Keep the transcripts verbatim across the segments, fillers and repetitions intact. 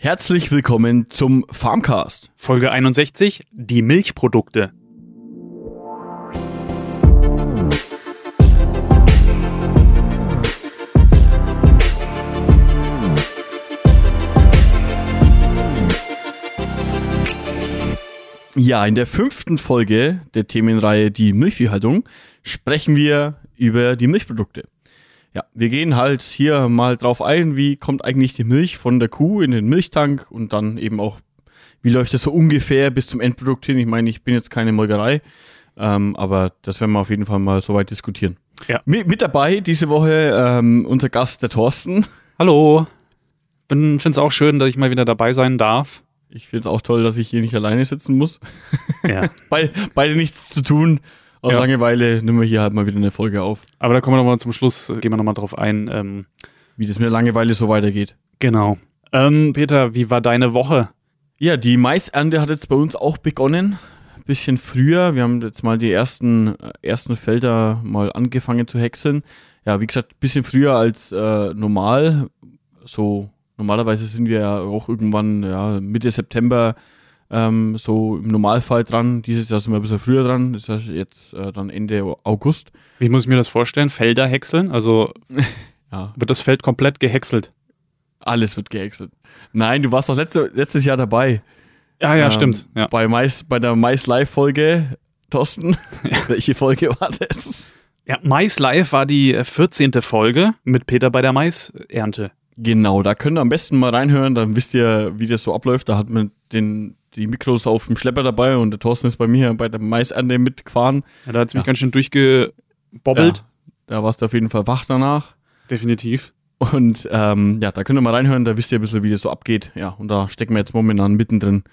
Herzlich willkommen zum Farmcast. Folge einundsechzig, die Milchprodukte. Ja, in der fünften Folge der Themenreihe Die Milchviehhaltung sprechen wir über die Milchprodukte. Ja, wir gehen halt hier mal drauf ein, wie kommt eigentlich die Milch von der Kuh in den Milchtank und dann eben auch, wie läuft das so ungefähr bis zum Endprodukt hin. Ich meine, ich bin jetzt keine Molkerei, ähm, aber das werden wir auf jeden Fall mal soweit diskutieren. Ja. Mit, mit dabei diese Woche ähm, unser Gast, der Thorsten. Hallo, bin finde es auch schön, dass ich mal wieder dabei sein darf. Ich finde es auch toll, dass ich hier nicht alleine sitzen muss. Ja. Be- beide nichts zu tun. Aus Ja. Langeweile nehmen wir hier halt mal wieder eine Folge auf. Aber da kommen wir nochmal zum Schluss, gehen wir nochmal drauf ein. Ähm, Wie das mit der Langeweile so weitergeht. genau. Ähm, Peter, wie war deine Woche? Ja, die Maisernte hat jetzt bei uns auch begonnen. Ein bisschen früher. Wir haben jetzt mal die ersten, äh, ersten Felder mal angefangen zu häckseln. Ja, wie gesagt, ein bisschen früher als äh, normal. So, normalerweise sind wir ja auch irgendwann ja, Mitte September ähm, so im Normalfall dran. Dieses Jahr sind wir ein bisschen früher dran. Das ist jetzt äh, dann Ende August. Wie muss ich mir das vorstellen? Felder häckseln? Also Ja, wird das Feld komplett gehäckselt? alles wird gehäckselt. Nein, du warst doch letzte, letztes Jahr dabei. Ja, ja, Ähm, stimmt. Ja. Bei, Mais, bei der Mais-Live-Folge, Thorsten. Welche Folge war das? Ja, Mais Live war die äh, vierzehnte Folge mit Peter bei der Maisernte. Genau, da könnt ihr am besten mal reinhören, dann wisst ihr, wie das so abläuft. Da hat man den, die Mikros auf dem Schlepper dabei und der Thorsten ist bei mir bei der Maisernte mitgefahren. Ja, da hat es mich Ja. ganz schön durchgebobbelt. Ja, da warst du auf jeden Fall wach danach. Definitiv. Und ähm, ja, da könnt ihr mal reinhören, da wisst ihr ein bisschen, wie das so abgeht. Ja, und da stecken wir jetzt momentan mittendrin.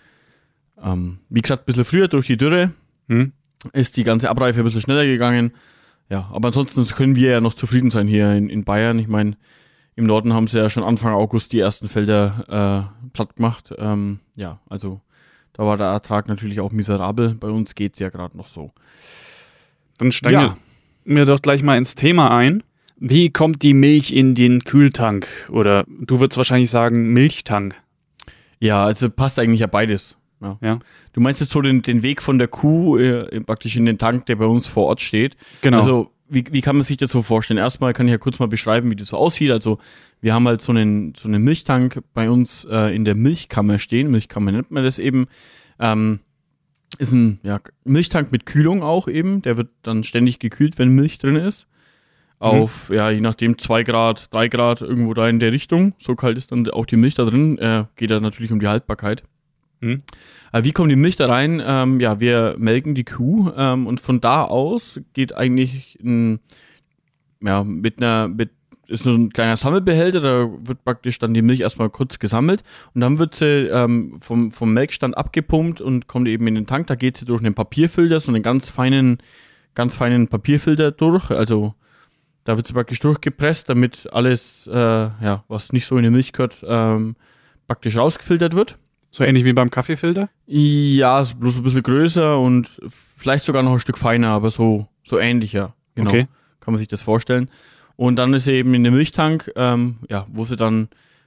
Ähm, wie gesagt, ein bisschen früher durch die Dürre Hm? ist die ganze Abreife ein bisschen schneller gegangen. Ja, aber ansonsten können wir ja noch zufrieden sein hier in, in Bayern. Ich meine, im Norden haben sie ja schon Anfang August die ersten Felder äh, platt gemacht. Ähm, ja, also da war der Ertrag natürlich auch miserabel. Bei uns geht's ja gerade noch so. Dann steigen Ja. wir doch gleich mal ins Thema ein. Wie kommt die Milch in den Kühltank? Oder du würdest wahrscheinlich sagen Milchtank. Ja, also passt eigentlich ja beides. Ja. Ja. Du meinst jetzt so den, den Weg von der Kuh äh, praktisch in den Tank, der bei uns vor Ort steht. Genau. Also wie, wie kann man sich das so vorstellen? Erstmal kann ich ja kurz mal beschreiben, wie das so aussieht. Also wir haben halt so einen, so einen Milchtank bei uns äh, in der Milchkammer stehen. Milchkammer nennt man das eben. Ähm, ist ein ja, Milchtank mit Kühlung auch eben. Der wird dann ständig gekühlt, wenn Milch drin ist. Auf, mhm. ja, je nachdem, zwei Grad, drei Grad, irgendwo da in der Richtung. So kalt ist dann auch die Milch da drin. Äh, geht da natürlich um die Haltbarkeit. Hm? Äh, wie kommt die Milch da rein? Ähm, ja, wir melken die Kuh ähm, und von da aus geht eigentlich ein, ja, mit einer, mit, ist so ein kleiner Sammelbehälter, da wird praktisch dann die Milch erstmal kurz gesammelt und dann wird sie ähm, vom, vom Melkstand abgepumpt und kommt eben in den Tank. Da geht sie durch einen Papierfilter, so einen ganz feinen, ganz feinen Papierfilter durch, also da wird sie praktisch durchgepresst, damit alles, äh, ja, was nicht so in die Milch gehört, ähm, praktisch rausgefiltert wird. So ähnlich wie beim Kaffeefilter? Ja, ist bloß ein bisschen größer und vielleicht sogar noch ein Stück feiner, aber so, so ähnlicher. Genau. Okay. Kann man sich das vorstellen. Und dann ist sie eben in dem Milchtank, ähm, ja, wo sie dann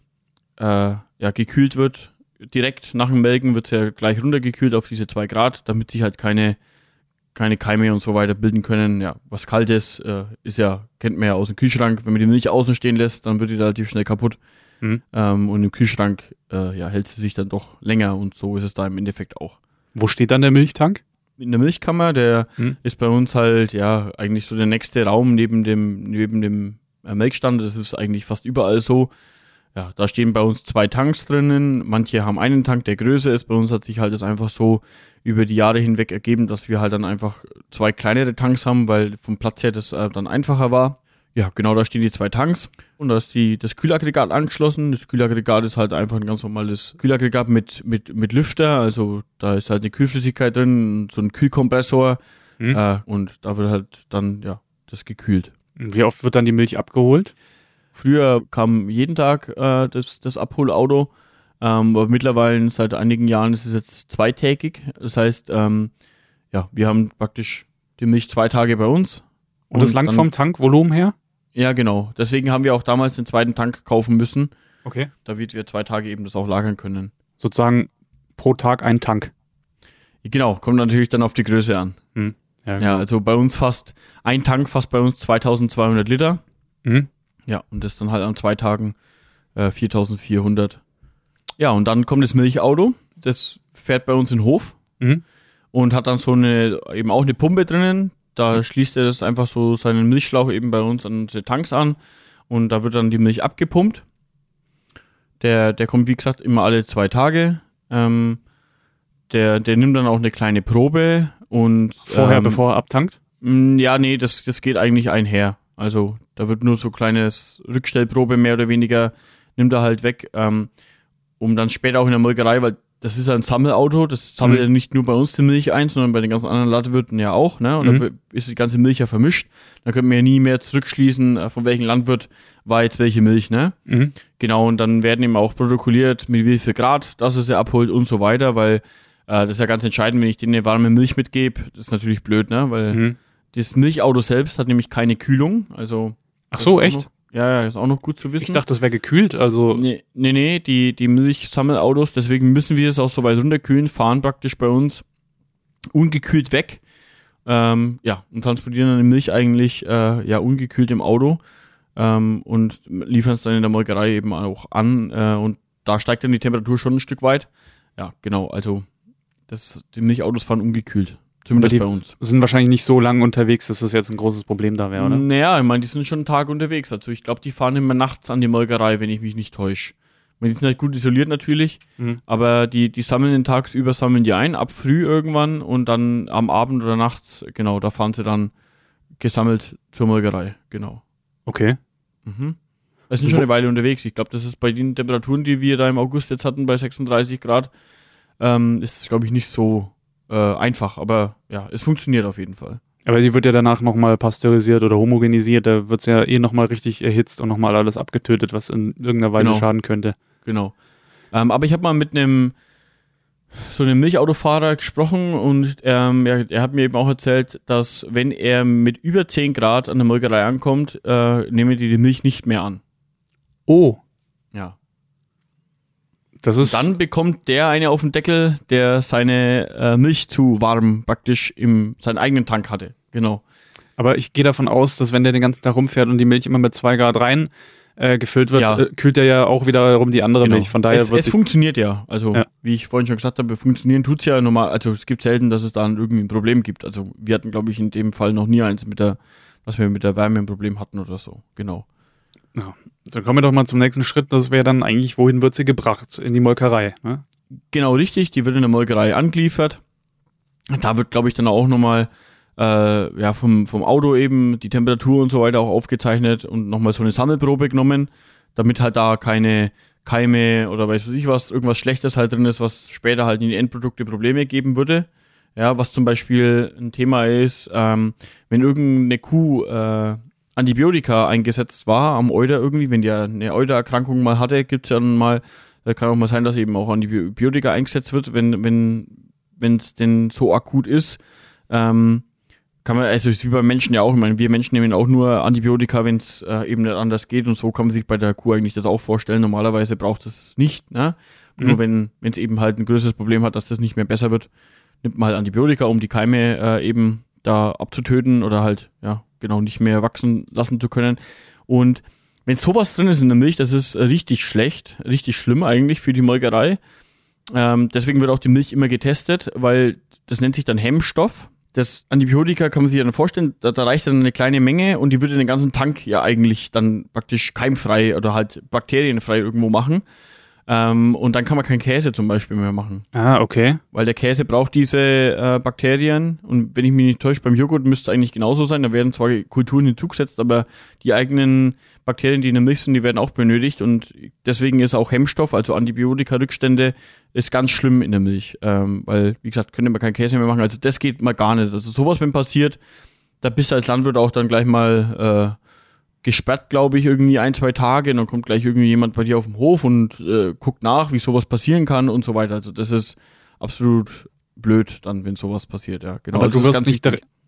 äh, ja, gekühlt wird. Direkt nach dem Melken wird sie ja gleich runtergekühlt auf diese zwei Grad, damit sich halt keine, keine Keime und so weiter bilden können. Ja, was Kaltes äh, ist ja, kennt man ja aus dem Kühlschrank. Wenn man die Milch außen stehen lässt, dann wird die relativ schnell kaputt. Hm. Ähm, und im Kühlschrank äh, ja, hält sie sich dann doch länger und so ist es da im Endeffekt auch. Wo steht dann der Milchtank? In der Milchkammer, der Hm. ist bei uns halt ja eigentlich so der nächste Raum neben dem, neben dem äh, Melkstand. Das ist eigentlich fast überall so. Ja, da stehen bei uns zwei Tanks drinnen. Manche haben einen Tank, der größer ist. Bei uns hat sich halt das einfach so über die Jahre hinweg ergeben, dass wir halt dann einfach zwei kleinere Tanks haben, weil vom Platz her das äh, dann einfacher war. Ja, genau, da stehen die zwei Tanks und da ist die, das Kühlaggregat angeschlossen. Das Kühlaggregat ist halt einfach ein ganz normales Kühlaggregat mit, mit, mit Lüfter, also da ist halt eine Kühlflüssigkeit drin, so ein Kühlkompressor Hm. äh, und da wird halt dann, ja, das gekühlt. Wie oft wird dann die Milch abgeholt? Früher kam jeden Tag äh, das, das Abholauto, ähm, aber mittlerweile seit einigen Jahren ist es jetzt zweitägig. Das heißt, ähm, ja, wir haben praktisch die Milch zwei Tage bei uns. Und, das langt dann- vom Tankvolumen her? Ja, genau. Deswegen haben wir auch damals den zweiten Tank kaufen müssen, Okay. damit wir zwei Tage eben das auch lagern können. Sozusagen pro Tag ein Tank. Genau, kommt natürlich dann auf die Größe an. Hm. Ja, Ja, also bei uns fast, ein Tank fast bei uns zweitausendzweihundert Liter. Mhm. Ja, und das dann halt an zwei Tagen äh, viertausendvierhundert. Ja, und dann kommt das Milchauto, das fährt bei uns in den Hof Mhm. und hat dann so eine, eben auch eine Pumpe drinnen. Da schließt er das einfach so seinen Milchschlauch eben bei uns an unsere Tanks an und da wird dann die Milch abgepumpt. Der, der kommt, wie gesagt, immer alle zwei Tage. Ähm, der, der nimmt dann auch eine kleine Probe und Vorher, ähm, bevor er abtankt? mh, ja, nee, das, das geht eigentlich einher. Also da wird nur so kleines Rückstellprobe mehr oder weniger, nimmt er halt weg, ähm, um dann später auch in der Molkerei, weil das ist ja ein Sammelauto, das sammelt Mhm. ja nicht nur bei uns die Milch ein, sondern bei den ganzen anderen Landwirten ja auch, ne? Und Mhm. da ist die ganze Milch ja vermischt. Da können wir ja nie mehr zurückschließen, äh, von welchem Landwirt war jetzt welche Milch, ne? Mhm. Genau, und dann werden eben auch protokolliert, mit wie viel Grad, dass es sie abholt und so weiter, weil äh, das ist ja ganz entscheidend, wenn ich denen eine warme Milch mitgebe, das ist natürlich blöd, ne? Weil Mhm. das Milchauto selbst hat nämlich keine Kühlung, also Ach das so, ist auch echt? Noch, ja, ja, ist auch noch gut zu wissen. Ich dachte, das wäre gekühlt, also. Nee, nee, nee, die, die Milchsammelautos, deswegen müssen wir es auch so weit runterkühlen, fahren praktisch bei uns ungekühlt weg. Ähm, ja, und transportieren dann die Milch eigentlich äh, ja ungekühlt im Auto ähm, und liefern es dann in der Molkerei eben auch an äh, und da steigt dann die Temperatur schon ein Stück weit. Ja, genau, also das, die Milchautos fahren ungekühlt, zumindest die- bei uns. Sind wahrscheinlich nicht so lange unterwegs, dass das jetzt ein großes Problem da wäre, oder? Naja, ich meine, die sind schon einen Tag unterwegs. Also ich glaube, die fahren immer nachts an die Molkerei, wenn ich mich nicht täusche. Die sind halt gut isoliert natürlich, Mhm. aber die, die sammeln den tagsüber, sammeln die ein, ab früh irgendwann und dann am Abend oder nachts, genau, da fahren sie dann gesammelt zur Molkerei, genau. Okay. Mhm. Das sind schon Wo- eine Weile unterwegs. Ich glaube, das ist bei den Temperaturen, die wir da im August jetzt hatten, bei sechsunddreißig Grad, ähm, ist es, glaube ich, nicht so äh, einfach, aber ja, es funktioniert auf jeden Fall. Aber die wird ja danach nochmal pasteurisiert oder homogenisiert, da wird es ja eh nochmal richtig erhitzt und nochmal alles abgetötet, was in irgendeiner Weise Genau. schaden könnte. Genau. Ähm, aber ich habe mal mit einem so einem Milchautofahrer gesprochen und ähm, er, er hat mir eben auch erzählt, dass wenn er mit über zehn Grad an der Molkerei ankommt, äh, nehmen die die Milch nicht mehr an. Oh, Ja. das Und ist. dann bekommt der eine auf den Deckel, der seine äh, Milch zu warm praktisch im seinen eigenen Tank hatte. Genau. Aber ich gehe davon aus, dass wenn der den ganzen Tag rumfährt und die Milch immer mit zwei Grad rein äh, gefüllt wird, Ja. äh, kühlt der ja auch wiederum die andere Genau. Milch. Von daher es wird es sich, funktioniert ja. Also, Ja. wie ich vorhin schon gesagt habe, funktionieren tut's ja normal. Also, es gibt selten, dass es da irgendwie ein Problem gibt. Also, wir hatten, glaube ich, in dem Fall noch nie eins mit der, dass wir mit der Wärme ein Problem hatten oder so. Genau. Dann kommen wir doch mal zum nächsten Schritt. Das wäre dann eigentlich, wohin wird sie gebracht? In die Molkerei. Ne? Genau, richtig. Die wird in der Molkerei angeliefert. Da wird, glaube ich, dann auch nochmal äh, ja, vom, vom Auto eben die Temperatur und so weiter auch aufgezeichnet und nochmal so eine Sammelprobe genommen, damit halt da keine Keime oder weiß was ich was, irgendwas Schlechtes halt drin ist, was später halt in die Endprodukte Probleme geben würde. Ja, was zum Beispiel ein Thema ist, ähm, wenn irgendeine Kuh äh, Antibiotika eingesetzt war am Euter irgendwie, wenn die ja eine Eutererkrankung mal hatte, gibt's ja dann mal, da kann auch mal sein, dass eben auch Antibiotika eingesetzt wird, wenn wenn wenn es denn so akut ist. Ähm, kann man, also ist wie beim Menschen ja auch, ich meine, wir Menschen nehmen auch nur Antibiotika, wenn es äh, eben nicht anders geht und so kann man sich bei der Kuh eigentlich das auch vorstellen. Normalerweise braucht es nicht, ne? Mhm. Nur wenn wenn es eben halt ein größeres Problem hat, dass das nicht mehr besser wird, nimmt man halt Antibiotika, um die Keime äh, eben da abzutöten oder halt, ja, genau, nicht mehr wachsen lassen zu können. Und wenn sowas drin ist in der Milch, das ist äh, richtig schlecht, richtig schlimm eigentlich für die Molkerei. Ähm, deswegen wird auch die Milch immer getestet, weil das nennt sich dann Hemmstoff. Das Antibiotika kann man sich dann vorstellen, da, da reicht dann eine kleine Menge und die würde den ganzen Tank ja eigentlich dann praktisch keimfrei oder halt bakterienfrei irgendwo machen. Ähm, und dann kann man keinen Käse zum Beispiel mehr machen. Ah, okay. Weil der Käse braucht diese äh, Bakterien und wenn ich mich nicht täusche, beim Joghurt müsste es eigentlich genauso sein. Da werden zwar Kulturen hinzugesetzt, aber die eigenen Bakterien, die in der Milch sind, die werden auch benötigt und deswegen ist auch Hemmstoff, also Antibiotika-Rückstände, ist ganz schlimm in der Milch. Ähm, weil, wie gesagt, könnte man keinen Käse mehr machen. Also das geht mal gar nicht. Also sowas, wenn passiert, da bist du als Landwirt auch dann gleich mal äh, gesperrt, glaube ich, irgendwie ein, zwei Tage und dann kommt gleich irgendwie jemand bei dir auf dem Hof und äh, guckt nach, wie sowas passieren kann und so weiter. Also das ist absolut blöd dann, wenn sowas passiert, ja. Genau. Aber das du ist wirst ganz nicht, wichtig. dir-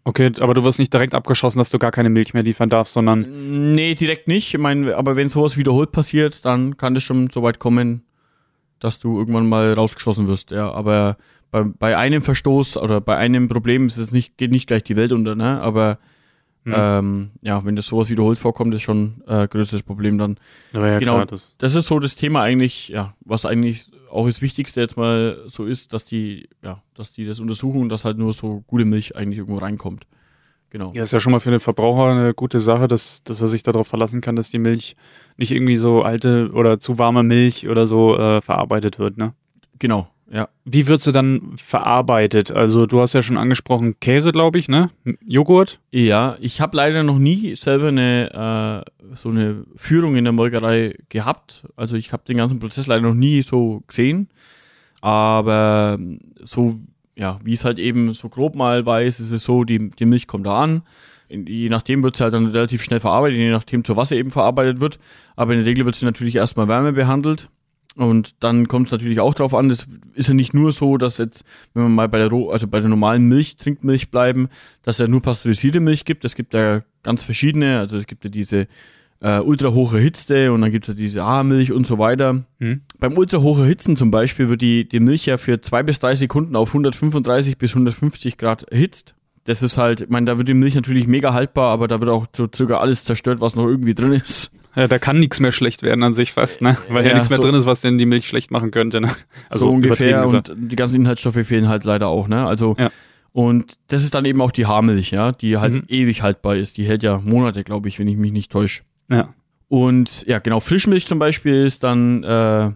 Okay, aber du wirst nicht direkt abgeschossen, dass du gar keine Milch mehr liefern darfst, sondern... Nee, direkt nicht. Ich meine, aber wenn sowas wiederholt passiert, dann kann das schon so weit kommen, dass du irgendwann mal rausgeschossen wirst. Ja, aber bei, bei einem Verstoß oder bei einem Problem ist es nicht, geht nicht gleich die Welt unter, ne? Aber hm. ähm, ja, wenn das sowas wiederholt vorkommt, ist schon ein äh, größeres Problem dann. Aber ja, genau, klar, das. das ist so das Thema eigentlich, ja, was eigentlich auch das Wichtigste jetzt mal so ist, dass die, ja, dass die das untersuchen und dass halt nur so gute Milch eigentlich irgendwo reinkommt. Genau. Ja, ist ja schon mal für den Verbraucher eine gute Sache, dass, dass er sich darauf verlassen kann, dass die Milch nicht irgendwie so alte oder zu warme Milch oder so äh, verarbeitet wird, ne? Genau, ja. Wie wird sie dann verarbeitet? Also du hast ja schon angesprochen Käse, glaube ich, ne? Joghurt? Ja, ich habe leider noch nie selber eine äh, so eine Führung in der Molkerei gehabt. Also ich habe den ganzen Prozess leider noch nie so gesehen. Aber so, ja, wie es halt eben so grob mal weiß, ist es so, die, die Milch kommt da an. Je nachdem wird sie halt dann relativ schnell verarbeitet, je nachdem zu was sie eben verarbeitet wird. Aber in der Regel wird sie natürlich erstmal Wärme behandelt. Und dann kommt es natürlich auch drauf an, das ist ja nicht nur so, dass jetzt, wenn wir mal bei der Roh, also bei der normalen Milch, Trinkmilch bleiben, dass es ja nur pasteurisierte Milch gibt. Es gibt ja ganz verschiedene, also es gibt ja diese äh, ultra hoch erhitzte und dann gibt es ja diese Haarmilch und so weiter. Hm. Beim ultra hoch erhitzen zum Beispiel wird die, die Milch ja für zwei bis drei Sekunden auf hundertfünfunddreißig bis hundertfünfzig Grad erhitzt. Das ist halt, ich meine, da wird die Milch natürlich mega haltbar, aber da wird auch so circa alles zerstört, was noch irgendwie drin ist. Ja, da kann nichts mehr schlecht werden an sich fast, ne? Weil ja, ja nichts mehr so drin ist, was denn die Milch schlecht machen könnte, ne? Also so ungefähr, und die ganzen Inhaltsstoffe fehlen halt leider auch, ne? Also, ja. Und das ist dann eben auch die Haarmilch, ja, die halt mhm. ewig haltbar ist. Die hält ja Monate, glaube ich, wenn ich mich nicht täusche. Ja. Und ja, genau, Frischmilch zum Beispiel ist dann äh,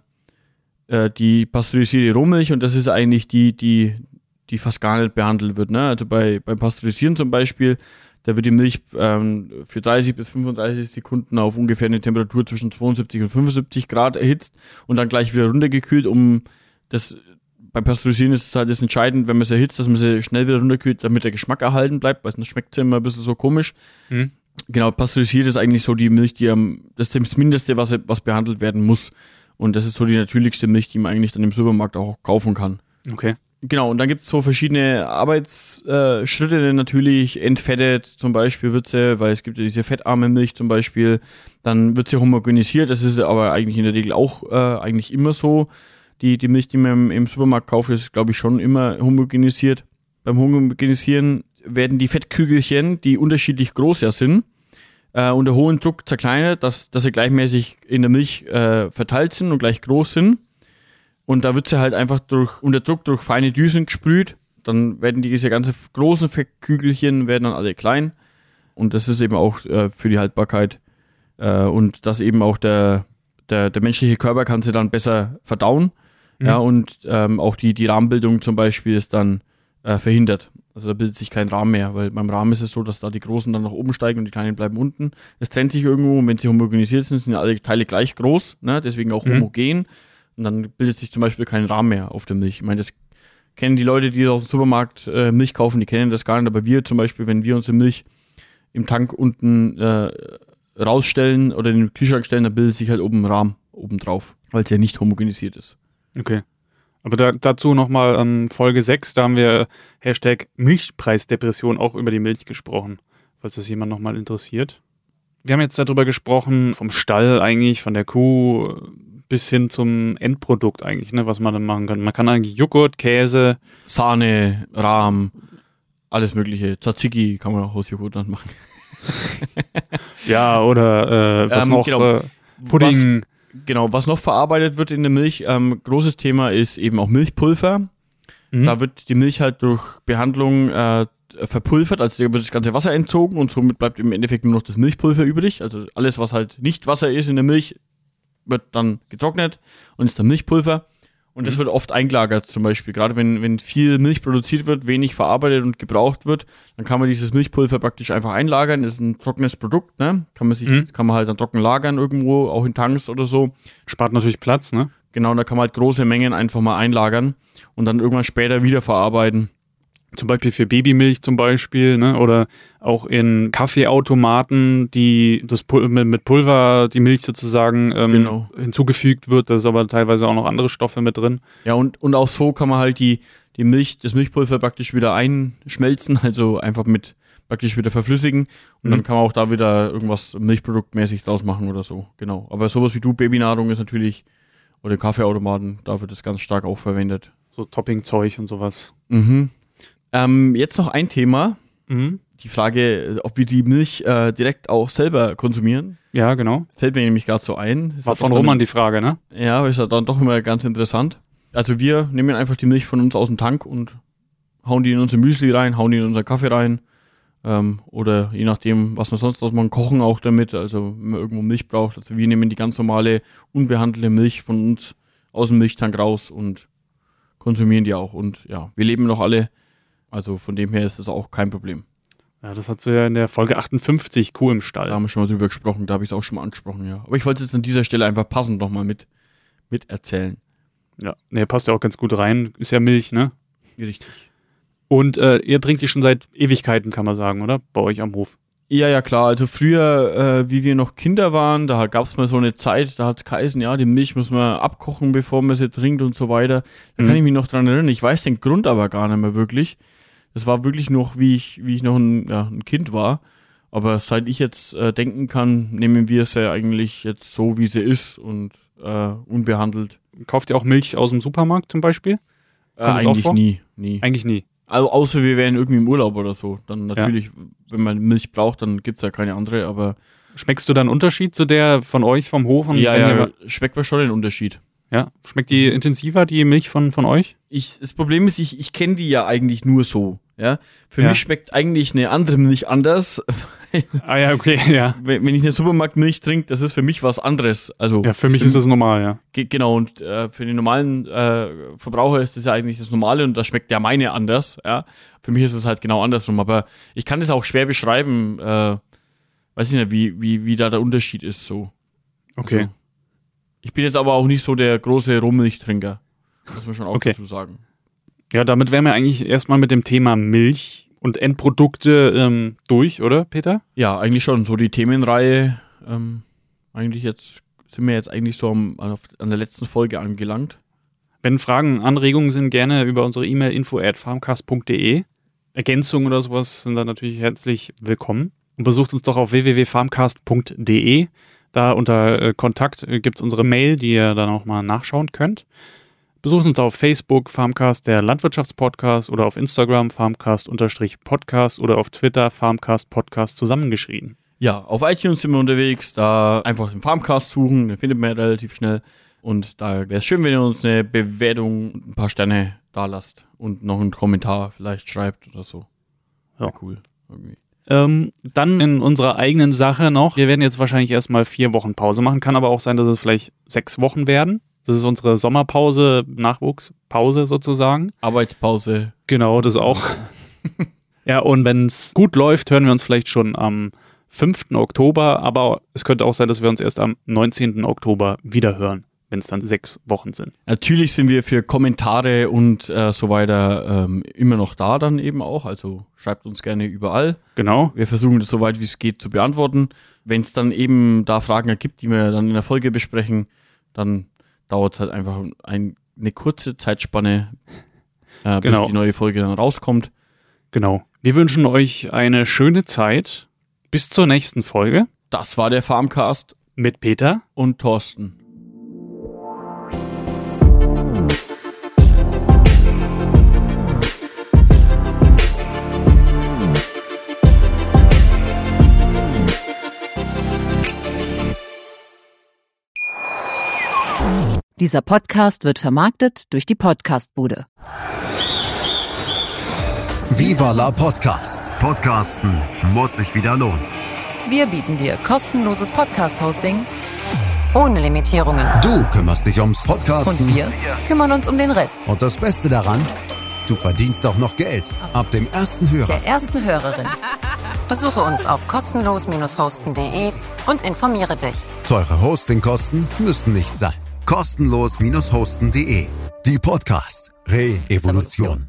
äh, die pasteurisierte Rohmilch und das ist eigentlich die, die, die fast gar nicht behandelt wird, ne? Also bei, beim Pasteurisieren zum Beispiel, da wird die Milch ähm, für dreißig bis fünfunddreißig Sekunden auf ungefähr eine Temperatur zwischen zweiundsiebzig und fünfundsiebzig Grad erhitzt und dann gleich wieder runtergekühlt, um das, beim Pasteurisieren ist es halt das entscheidend, wenn man es erhitzt, dass man sie schnell wieder runterkühlt, damit der Geschmack erhalten bleibt, weil sonst schmeckt es immer ein bisschen so komisch. Mhm. Genau, pasteurisiert ist eigentlich so die Milch, die am, das ist das Mindeste, was, was behandelt werden muss. Und das ist so die natürlichste Milch, die man eigentlich dann im Supermarkt auch kaufen kann. Okay. Genau, und dann gibt es so verschiedene Arbeitsschritte, äh, natürlich entfettet zum Beispiel wird sie, weil es gibt ja diese fettarme Milch zum Beispiel, dann wird sie homogenisiert, das ist aber eigentlich in der Regel auch äh, eigentlich immer so. Die, die Milch, die man im, im Supermarkt kauft, ist glaube ich schon immer homogenisiert. Beim Homogenisieren werden die Fettkügelchen, die unterschiedlich groß ja sind, äh, unter hohem Druck zerkleinert, dass, dass sie gleichmäßig in der Milch äh, verteilt sind und gleich groß sind. Und da wird sie halt einfach durch, unter Druck durch feine Düsen gesprüht. Dann werden diese ganzen großen Fettkügelchen werden dann alle klein. Und das ist eben auch äh, für die Haltbarkeit. Äh, und dass eben auch der, der, der menschliche Körper kann sie dann besser verdauen. Mhm. Ja, und ähm, auch die, die Rahmenbildung zum Beispiel ist dann äh, verhindert. Also da bildet sich kein Rahmen mehr, weil beim Rahmen ist es so, dass da die Großen dann nach oben steigen und die Kleinen bleiben unten. Es trennt sich irgendwo und wenn sie homogenisiert sind, sind ja alle Teile gleich groß, ne? Deswegen auch mhm. homogen. Und dann bildet sich zum Beispiel kein Rahmen mehr auf der Milch. Ich meine, das kennen die Leute, die aus dem Supermarkt äh, Milch kaufen, die kennen das gar nicht. Aber wir zum Beispiel, wenn wir unsere Milch im Tank unten äh, rausstellen oder in den Kühlschrank stellen, dann bildet sich halt oben ein Rahmen oben drauf, weil es ja nicht homogenisiert ist. Okay. Aber da, dazu nochmal ähm, Folge sechs, da haben wir Hashtag Milchpreisdepression auch über die Milch gesprochen, falls das jemand nochmal interessiert. Wir haben jetzt darüber gesprochen, vom Stall eigentlich, von der Kuh bis hin zum Endprodukt eigentlich, ne, was man dann machen kann. Man kann eigentlich Joghurt, Käse, Sahne, Rahm, alles mögliche. Tzatziki kann man auch aus Joghurt dann machen. Ja, oder äh, was ähm, noch? Genau. Äh, Pudding. Was, genau, was noch verarbeitet wird in der Milch, ähm, großes Thema ist eben auch Milchpulver. Mhm. Da wird die Milch halt durch Behandlung äh, verpulvert, also da wird das ganze Wasser entzogen und somit bleibt im Endeffekt nur noch das Milchpulver übrig. Also alles, was halt nicht Wasser ist in der Milch, wird dann getrocknet und ist dann Milchpulver. Und das wird oft eingelagert zum Beispiel. Gerade wenn, wenn viel Milch produziert wird, wenig verarbeitet und gebraucht wird, dann kann man dieses Milchpulver praktisch einfach einlagern. Das ist ein trockenes Produkt, ne? Kann man sich, mhm. kann man halt dann trocken lagern irgendwo, auch in Tanks oder so. Spart natürlich Platz, ne? Genau, und da kann man halt große Mengen einfach mal einlagern und dann irgendwann später wieder verarbeiten. Zum Beispiel für Babymilch zum Beispiel, ne? Oder auch in Kaffeeautomaten, die das Pul- mit Pulver die Milch sozusagen ähm, genau. hinzugefügt wird. Da ist aber teilweise auch noch andere Stoffe mit drin. Ja, und, und auch so kann man halt die, die Milch, das Milchpulver praktisch wieder einschmelzen, also einfach mit, praktisch wieder verflüssigen und mhm. dann kann man auch da wieder irgendwas milchproduktmäßig draus machen oder so, genau. Aber sowas wie du, Babynahrung ist natürlich, oder Kaffeeautomaten, da wird das ganz stark auch verwendet. So Toppingzeug und sowas. Mhm. Ähm, jetzt noch ein Thema, Mhm. die Frage, ob wir die Milch äh, direkt auch selber konsumieren. Ja, genau. Fällt mir nämlich gerade so ein. Ist War von Roman die Frage, ne? Ja, ist ja dann doch immer ganz interessant. Also wir nehmen einfach die Milch von uns aus dem Tank und hauen die in unser Müsli rein, hauen die in unseren Kaffee rein. Ähm, oder je nachdem, was wir sonst draus machen, kochen auch damit. Also wenn man irgendwo Milch braucht. Also wir nehmen die ganz normale, unbehandelte Milch von uns aus dem Milchtank raus und konsumieren die auch. Und ja, wir leben noch alle. Also von dem her ist das auch kein Problem. Ja, das hat sie ja in der Folge achtundfünfzig, Kuh im Stall. Da haben wir schon mal drüber gesprochen, da habe ich es auch schon mal angesprochen, ja. Aber ich wollte es jetzt an dieser Stelle einfach passend nochmal mit, mit erzählen. Ja, ne, passt ja auch ganz gut rein. Ist ja Milch, ne? Richtig. Und äh, ihr trinkt die schon seit Ewigkeiten, kann man sagen, oder? Bei euch am Hof. Ja, ja, klar. Also früher, äh, wie wir noch Kinder waren, da gab es mal so eine Zeit, da hat es geheißen, ja, die Milch muss man abkochen, bevor man sie trinkt und so weiter. Da mhm. kann ich mich noch dran erinnern. Ich weiß den Grund aber gar nicht mehr wirklich. Das war wirklich noch, wie ich, wie ich noch ein, ja, ein Kind war. Aber seit ich jetzt äh, denken kann, nehmen wir es ja eigentlich jetzt so, wie sie ist und äh, unbehandelt. Kauft ihr auch Milch aus dem Supermarkt zum Beispiel? Äh, eigentlich nie, nie. Eigentlich nie. Also außer wir wären irgendwie im Urlaub oder so. Dann natürlich, ja. wenn man Milch braucht, dann gibt es ja keine andere, aber... Schmeckst du da einen Unterschied zu der von euch, vom Hof? Und ja, ja, schmeckt man schon den Unterschied. Ja, schmeckt die intensiver, die Milch von, von euch? Ich, das Problem ist, ich, ich kenne die ja eigentlich nur so. Ja? Für ja. mich schmeckt eigentlich eine andere Milch anders. Ah ja, okay, ja. Wenn, wenn ich eine Supermarktmilch trinke, das ist für mich was anderes. Also, ja, für mich ist das normal, ja. Ge- genau, und äh, für den normalen äh, Verbraucher ist das ja eigentlich das Normale und da schmeckt ja meine anders. Ja? Für mich ist es halt genau andersrum, aber ich kann das auch schwer beschreiben, äh, weiß ich nicht, wie, wie, wie da der Unterschied ist so. Okay. Also, ich bin jetzt aber auch nicht so der große Rohmilchtrinker, muss man schon auch okay. dazu sagen. Ja, damit wären wir eigentlich erstmal mit dem Thema Milch und Endprodukte ähm, durch, oder Peter? Ja, eigentlich schon. So die Themenreihe, ähm, eigentlich jetzt sind wir jetzt eigentlich so am, an der letzten Folge angelangt. Wenn Fragen, Anregungen sind, gerne über unsere E-Mail info at farmcast punkt de. Ergänzungen oder sowas sind dann natürlich herzlich willkommen. Und besucht uns doch auf w w w punkt farmcast punkt de. Da unter äh, Kontakt äh, gibt es unsere Mail, die ihr dann auch mal nachschauen könnt. Besucht uns auf Facebook, Farmcast, der Landwirtschaftspodcast, oder auf Instagram, Farmcast-Podcast, oder auf Twitter, Farmcast-Podcast zusammengeschrieben. Ja, auf iTunes sind wir unterwegs, da einfach den Farmcast suchen, den findet man ja relativ schnell. Und da wäre es schön, wenn ihr uns eine Bewertung und ein paar Sterne da lasst und noch einen Kommentar vielleicht schreibt oder so. Ja, cool. Irgendwie. Ähm, dann in unserer eigenen Sache noch. Wir werden jetzt wahrscheinlich erstmal vier Wochen Pause machen. Kann aber auch sein, dass es vielleicht sechs Wochen werden. Das ist unsere Sommerpause, Nachwuchspause sozusagen. Arbeitspause. Genau, das auch. Ja, und wenn es gut läuft, hören wir uns vielleicht schon am fünften Oktober. Aber es könnte auch sein, dass wir uns erst am neunzehnten Oktober wieder hören, wenn es dann sechs Wochen sind. Natürlich sind wir für Kommentare und äh, so weiter ähm, immer noch da dann eben auch. Also schreibt uns gerne überall. Genau. Wir versuchen das so weit wie es geht zu beantworten. Wenn es dann eben da Fragen ergibt, die wir dann in der Folge besprechen, dann dauert es halt einfach ein, eine kurze Zeitspanne, äh, bis genau. die neue Folge dann rauskommt. Genau. Wir wünschen euch eine schöne Zeit. Bis zur nächsten Folge. Das war der Farmcast mit Peter und Thorsten. Dieser Podcast wird vermarktet durch die Podcastbude. Viva la Podcast. Podcasten muss sich wieder lohnen. Wir bieten dir kostenloses Podcast-Hosting ohne Limitierungen. Du kümmerst dich ums Podcasten. Und wir kümmern uns um den Rest. Und das Beste daran, du verdienst auch noch Geld. Ab dem ersten Hörer. Der ersten Hörerin. Besuche uns auf kostenlos Bindestrich hosten punkt de und informiere dich. Teure Hostingkosten müssen nicht sein. kostenlos Bindestrich hosten punkt de. Die Podcast Re-Evolution.